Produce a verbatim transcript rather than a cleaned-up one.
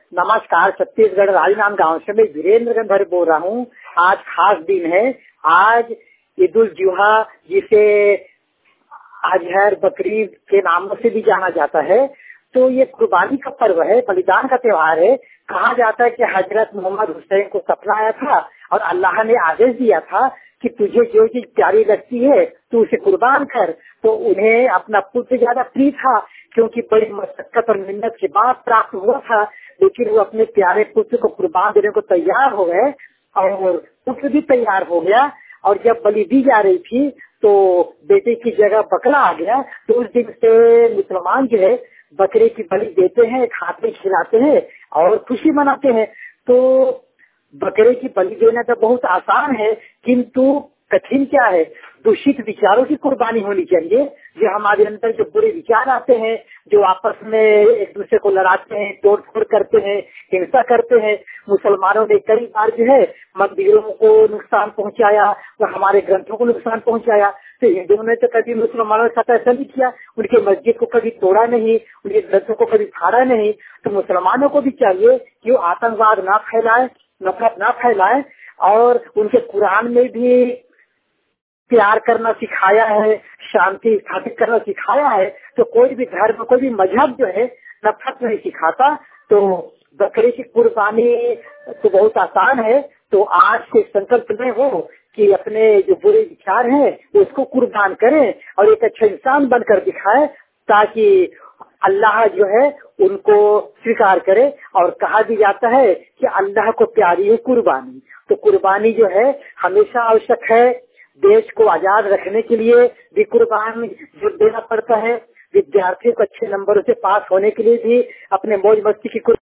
नमस्कार, छत्तीसगढ़ राजनांद गांव से मैं वीरेंद्र गंधर बोल रहा हूँ। आज खास दिन है। आज ईद उल जुहा, जिसे अजहर बकरीद के नामों से भी जाना जाता है। तो ये कुर्बानी का पर्व है, बलिदान का त्योहार है। कहा जाता है कि हजरत मोहम्मद हुसैन को सपना आया था और अल्लाह ने आदेश दिया था कि तुझे जो चीज प्यारी लगती है तू उसे कुर्बान कर। तो उन्हें अपना पुत्र ज्यादा प्रिय था, क्योंकि बड़ी मशक्कत और मिन्नत के बाद प्राप्त हुआ था। लेकिन वो अपने प्यारे पुत्र को कुर्बान देने को तैयार हो गए और पुत्र भी तैयार हो गया। और जब बलि दी जा रही थी तो बेटे की जगह बकरा आ गया। तो उस दिन से मुसलमान जो है बकरे की बलि देते हैं, हाथ में खिलाते हैं और खुशी मनाते हैं। तो बकरे की बलि देना तो बहुत आसान है, किंतु कठिन क्या है, दूषित विचारों की कुर्बानी होनी चाहिए। जो हमारे अंदर जो बुरे विचार आते हैं, जो आपस में एक दूसरे को लड़ाते हैं, तोड़ फोड़ करते हैं, हिंसा करते हैं। मुसलमानों ने कई बार जो है मंदिरों को नुकसान पहुंचाया और हमारे ग्रंथों को नुकसान पहुंचाया। तो हिंदुओं ने तो कभी मुसलमानों के साथ ऐसा नहीं किया, उनके मस्जिद को कभी तोड़ा नहीं, उनके ग्रंथों को कभी फाड़ा नहीं। तो मुसलमानों को भी चाहिए कि वो आतंकवाद ना फैलाए, नफरत ना फैलाए। और उनके कुरान में भी प्यार करना सिखाया है, शांति स्थापित करना सिखाया है। तो कोई भी धर्म, कोई भी मजहब जो है नफरत नहीं सिखाता। तो बकरे की कुर्बानी तो बहुत आसान है। तो आज से संकल्प में हो कि अपने जो बुरे विचार हैं उसको कुर्बान करें और एक अच्छा इंसान बनकर दिखाए, ताकि अल्लाह जो है उनको स्वीकार करे। और कहा भी जाता है कि अल्लाह को प्यारी है कुर्बानी। तो कुर्बानी जो है हमेशा आवश्यक है। देश को आजाद रखने के लिए भी कुर्बान जो देना पड़ता है। विद्यार्थियों को अच्छे नंबरों से पास होने के लिए भी अपने मौज मस्ती की